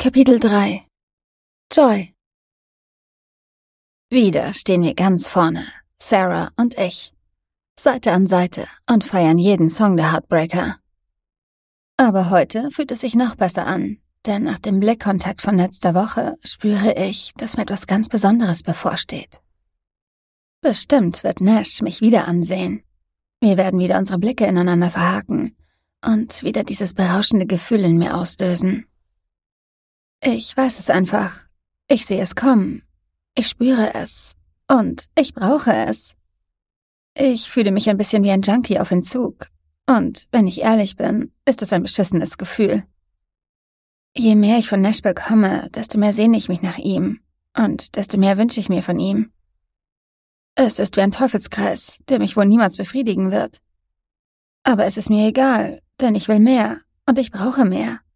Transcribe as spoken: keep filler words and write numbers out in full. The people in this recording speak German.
Kapitel drei. Joy. Wieder stehen wir ganz vorne, Sarah und ich, Seite an Seite und feiern jeden Song der Heartbreaker. Aber heute fühlt es sich noch besser an, denn nach dem Blickkontakt von letzter Woche spüre ich, dass mir etwas ganz Besonderes bevorsteht. Bestimmt wird Nash mich wieder ansehen. Wir werden wieder unsere Blicke ineinander verhaken und wieder dieses berauschende Gefühl in mir auslösen. Ich weiß es einfach. Ich sehe es kommen. Ich spüre es. Und ich brauche es. Ich fühle mich ein bisschen wie ein Junkie auf Entzug. Und wenn ich ehrlich bin, ist es ein beschissenes Gefühl. Je mehr ich von Nash bekomme, desto mehr sehne ich mich nach ihm. Und desto mehr wünsche ich mir von ihm. Es ist wie ein Teufelskreis, der mich wohl niemals befriedigen wird. Aber es ist mir egal, denn ich will mehr und ich brauche mehr.